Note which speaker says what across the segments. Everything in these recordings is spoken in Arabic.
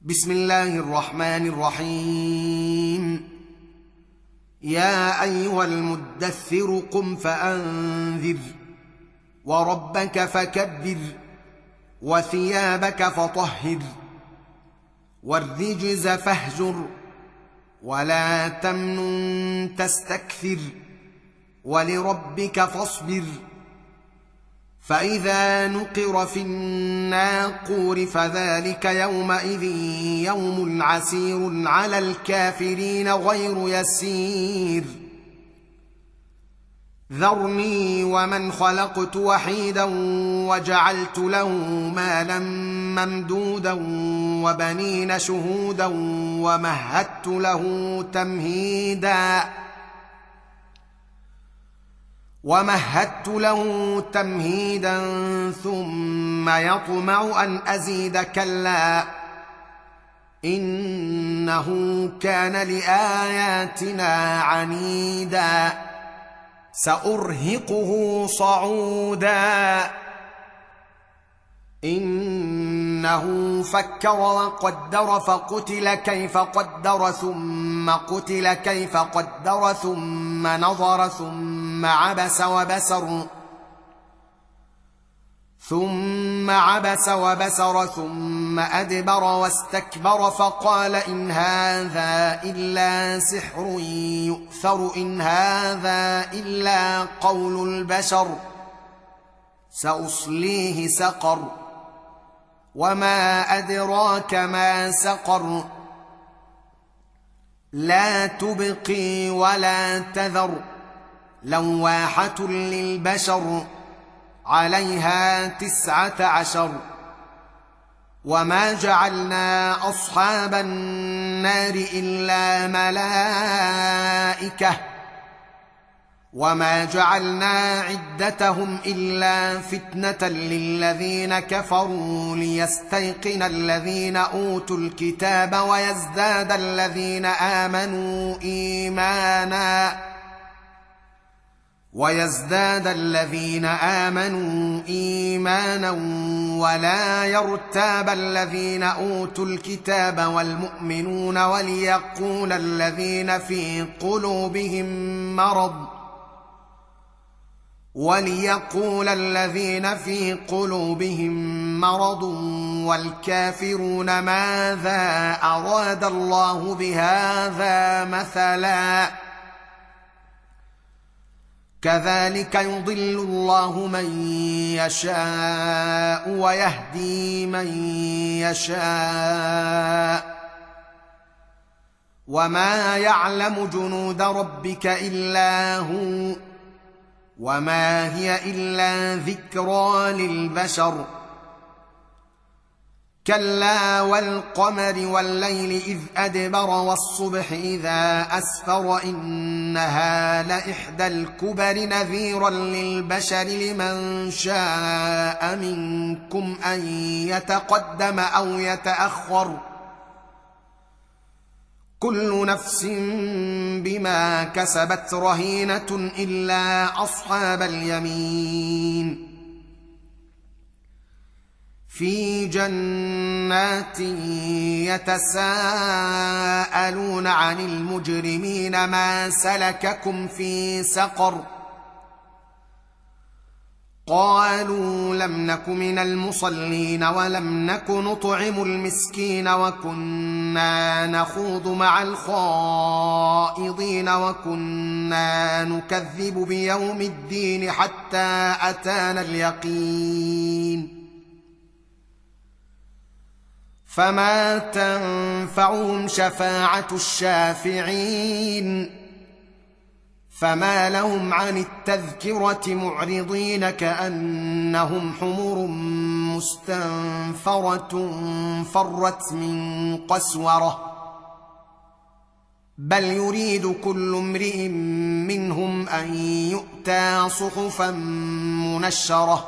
Speaker 1: بسم الله الرحمن الرحيم. يا أيها المدثر قم فأنذر وربك فكبر وثيابك فطهر والرجز فاهجر ولا تمنن تستكثر ولربك فاصبر. فإذا نقر في الناقور فذلك يومئذ يوم عسير على الكافرين غير يسير. ذرني ومن خلقت وحيدا وجعلت له مالا ممدودا وبنين شهودا ومهدت له تمهيدا ثم يطمع أن أزيد كلا إنه كان لآياتنا عنيدا سأرهقه صعودا. إنه فكر وقدر فقتل كيف قدر ثم قتل كيف قدر ثم نظر ثم عبس وبسر ثم أدبر واستكبر فقال إن هذا إلا سحر يؤثر إن هذا إلا قول البشر سأصليه سقر وما أدراك ما سقر لا تبقي ولا تذر لواحة للبشر عليها 19. وما جعلنا أصحاب النار إلا ملائكة وما جعلنا عدتهم إلا فتنة للذين كفروا ليستيقن الذين أوتوا الكتاب ويزداد الذين آمنوا إيمانا ولا يرتاب الذين أوتوا الكتاب والمؤمنون وليقول الذين في قلوبهم مرض والكافرون ماذا أراد الله بهذا مثلا كذلك يضل الله من يشاء ويهدي من يشاء وما يعلم جنود ربك إلا هو وما هي إلا ذكرى للبشر. كلا والقمر والليل إذ أدبر والصبح إذا أسفر إنها لإحدى الكبر نذيرا للبشر لمن شاء منكم أن يتقدم أو يتأخر كل نفس بما كسبت رهينة إلا أصحاب اليمين في جنات يتساءلون عن المجرمين ما سلككم في سقر قالوا لم نك من المصلين ولم نك نطعم المسكين وكنا نخوض مع الخائضين وكنا نكذب بيوم الدين حتى أتانا اليقين فما تنفعهم شفاعة الشافعين فما لهم عن التذكرة معرضين كأنهم حمر مستنفرة فرت من قسورة بل يريد كل امرئ منهم أن يؤتى صحفا منشرة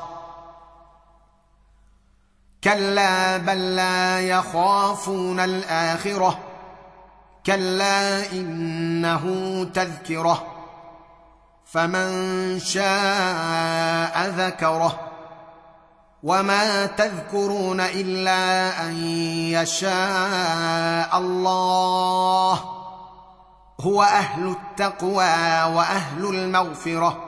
Speaker 1: كلا بل لا يخافون الآخرة كلا إنه تذكرة فمن شاء ذكره وما تذكرون الا ان يشاء الله. هو اهل التقوى واهل المغفره.